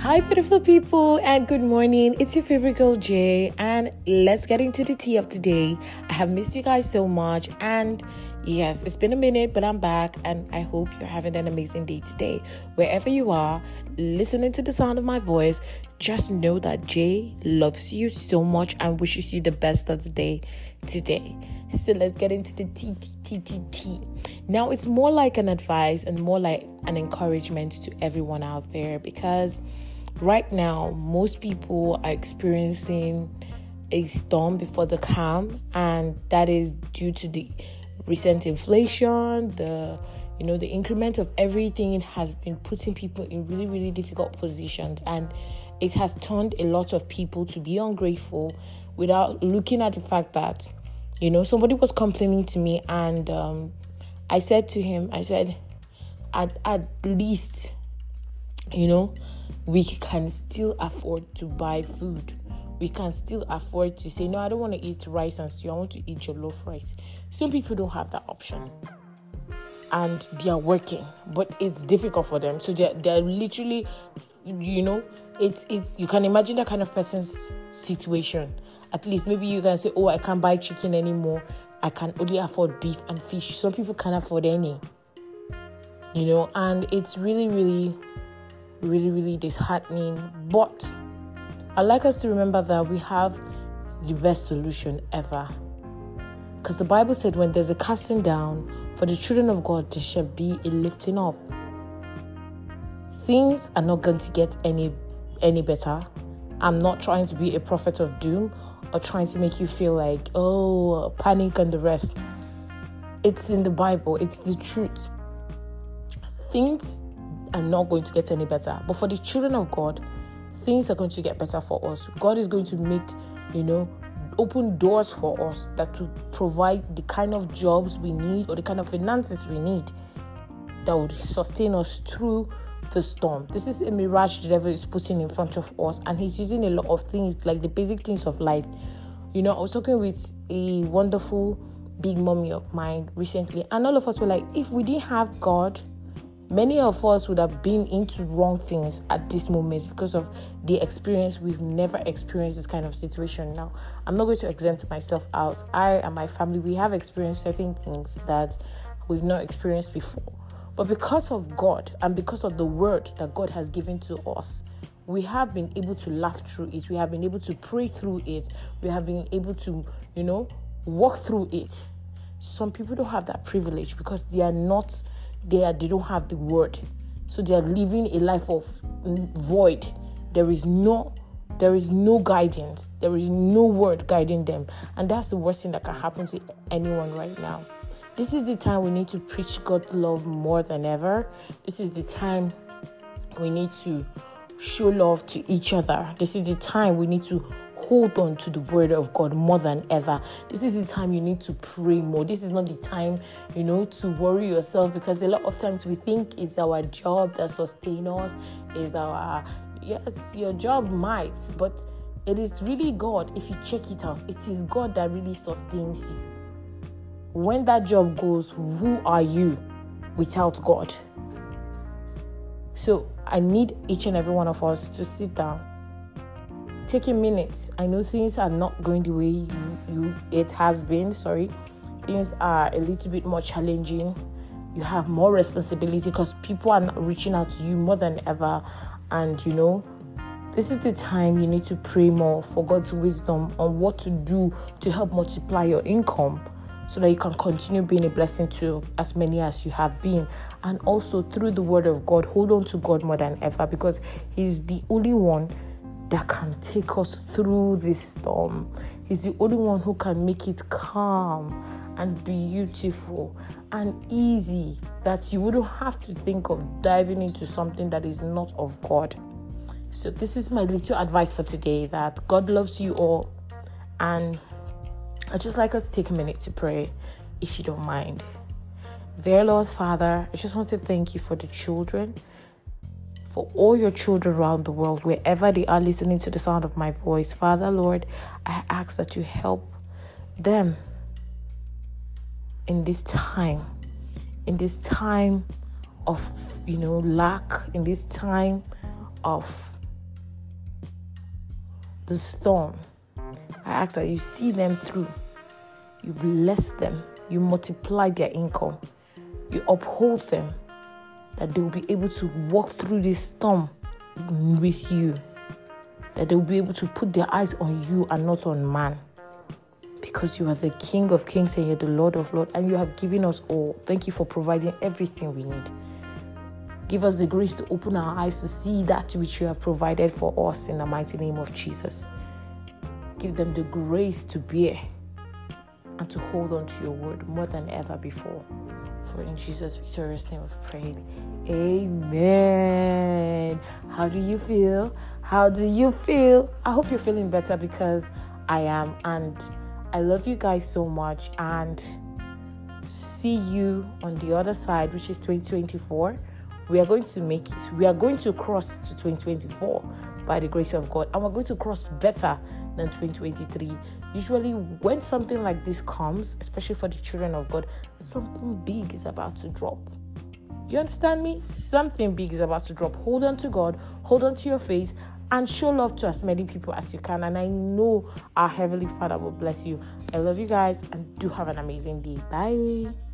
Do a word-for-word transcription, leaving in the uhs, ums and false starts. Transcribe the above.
Hi, beautiful people, and good morning. It's your favorite girl, Jay, and let's get into the tea of today. I have missed you guys so much, and yes, it's been a minute, but I'm back, and I hope you're having an amazing day today. Wherever you are, listening to the sound of my voice, just know that Jay loves you so much and wishes you the best of the day today. So let's get into the tea, tea, tea, tea, tea. Now, it's more like an advice and more like an encouragement to everyone out there, because right now, most people are experiencing a storm before the calm, and that is due to the recent inflation. The you know the increment of everything has been putting people in really, really difficult positions, and it has turned a lot of people to be ungrateful without looking at the fact that, you know, somebody was complaining to me, and um, I said to him, I said, at, at least, you know, we can still afford to buy food. We can still afford to say, no, I don't want to eat rice and stew. I want to eat jollof rice. Some people don't have that option, and they are working, but it's difficult for them. So they're, they're literally, you know, it's it's you can imagine that kind of person's situation. At least maybe you can say, oh, I can't buy chicken anymore. I can only afford beef and fish. Some people can't afford any, you know, and it's really, really, really, really disheartening. But I'd like us to remember that we have the best solution ever. Because the Bible said, when there's a casting down, for the children of God, there shall be a lifting up. Things are not going to get any any better. I'm not trying to be a prophet of doom or trying to make you feel like, oh, panic and the rest. It's in the Bible. It's the truth. Things are not going to get any better. But for the children of God, things are going to get better for us. God is going to make, you know, open doors for us that will provide the kind of jobs we need or the kind of finances we need that would sustain us through the storm. This is a mirage the devil is putting in front of us, and he's using a lot of things, like the basic things of life. You know, I was talking with a wonderful big mommy of mine recently, and all of us were like, if we didn't have God, many of us would have been into wrong things at this moment because of the experience. We've never experienced this kind of situation. Now, I'm not going to exempt myself out. I and my family, we have experienced certain things that we've not experienced before. But because of God and because of the word that God has given to us, we have been able to laugh through it. We have been able to pray through it. We have been able to, you know, walk through it. Some people don't have that privilege because they are not there. They don't have the word. So they are living a life of void. There is no, there is no guidance. There is no word guiding them. And that's the worst thing that can happen to anyone right now. This is the time we need to preach God's love more than ever. This is the time we need to show love to each other. This is the time we need to hold on to the word of God more than ever. This is the time you need to pray more. This is not the time, you know, to worry yourself, because a lot of times we think it's our job that sustains us. Is our, yes, your job might, but it is really God. If you check it out, it is God that really sustains you. When that job goes, who are you without God? So I need each and every one of us to sit down. Take a minute. I know things are not going the way you, you it has been. Sorry. Things are a little bit more challenging. You have more responsibility because people are not reaching out to you more than ever. And, you know, this is the time you need to pray more for God's wisdom on what to do to help multiply your income, so that you can continue being a blessing to as many as you have been. And also through the word of God, hold on to God more than ever, because he's the only one that can take us through this storm. He's the only one who can make it calm and beautiful and easy, that you wouldn't have to think of diving into something that is not of God. So this is my little advice for today, that God loves you all, and I'd just like us to take a minute to pray, if you don't mind. Dear Lord Father, I just want to thank you for the children, for all your children around the world, wherever they are listening to the sound of my voice. Father, Lord, I ask that you help them in this time, in this time of, you know, lack, in this time of the storm. I ask that you see them through. You bless them. You multiply their income. You uphold them. That they will be able to walk through this storm with you. That they will be able to put their eyes on you and not on man. Because you are the King of Kings and you're the Lord of Lords. And you have given us all. Thank you for providing everything we need. Give us the grace to open our eyes to see that which you have provided for us in the mighty name of Jesus. Give them the grace to bear and to hold on to your word more than ever before. For in Jesus' victorious name we've prayed. Amen. How do you feel? How do you feel? I hope you're feeling better, because I am. And I love you guys so much. And see you on the other side, which is twenty twenty-four. We are going to make it. We are going to cross to twenty twenty-four by the grace of God. And we're going to cross better than twenty twenty-three. Usually when something like this comes, especially for the children of God, something big is about to drop. You understand me? Something big is about to drop. Hold on to God. Hold on to your faith. And show love to as many people as you can. And I know our Heavenly Father will bless you. I love you guys. And do have an amazing day. Bye.